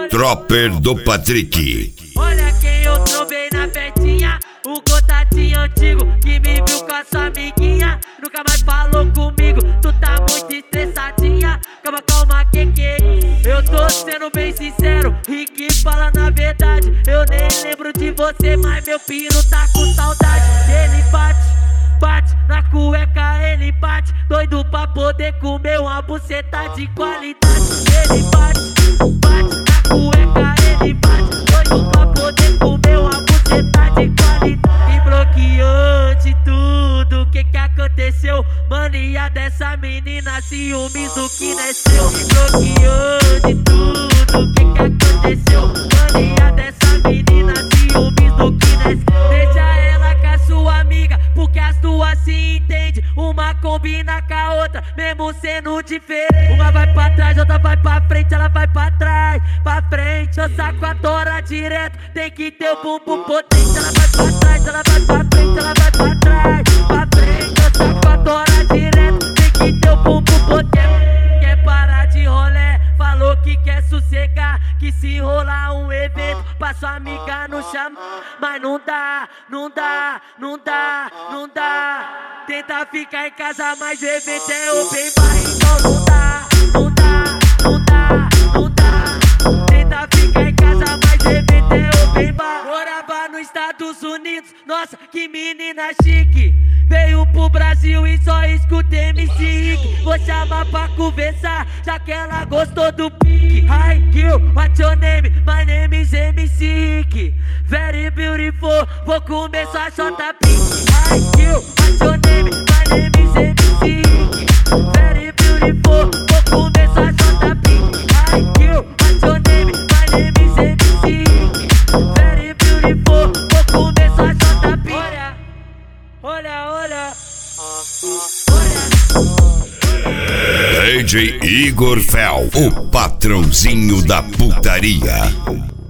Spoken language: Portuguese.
Tropper do Patrick. Olha quem eu trombei na festinha, o contatinho antigo que me viu com a sua amiguinha. Nunca mais falou comigo, tu tá muito estressadinha. Calma, calma, que eu tô sendo bem sincero, Rick fala na verdade. Eu nem lembro de você, mas meu piro tá com saudade. Ele bate na cueca, ele bate, doido pra poder comer uma buceta de qualidade. Ele bate na cueca, ele bate, doido pra poder comer uma buceta de qualidade. Me bloqueou de tudo, que aconteceu? Mania dessa menina, ciúmes do que nasceu. Me bloqueou de tudo, que aconteceu? Mania dessa menina, ciúmes do que nasceu. Deixa ela com a sua amiga, porque as duas se entendem. Uma combina com a outra, mesmo sendo diferente. Uma vai pra trás, outra vai pra frente. Ela vai pra trás, pra frente. Eu saco a tora direto, tem que ter o bumbum potente. Ela vai pra trás, ela vai pra frente. Ela vai pra trás, pra frente. Eu saco a tora direto, tem que ter o bumbum potente. Quer parar de rolé, falou que quer sossegar, que se rolar um evento pra sua amiga não chama. Mas não dá, não dá, não dá, não dá. Tenta ficar em casa, mas o evento é open bar. Então não dá, não dá, não dá, não dá. Tenta ficar em casa, mas o evento é open bar. Morava nos Estados Unidos, nossa, que menina chique. Veio pro Brasil e só escuta MC Rick. Vou chamar pra conversar, já que ela gostou do pique. Hi, kill, what's your name? My name is MC Rick. Very beautiful, vou comer sua chota pink. Hi, kill, what's your name? My name is MC Rick. Very beautiful, vou comer sua chota pink. Hi, kill, what's your name? My name is MC Rick. Very beautiful, vou comer sua chota pink. Olha, olha, DJ Igor Fel, o patrãozinho da putaria.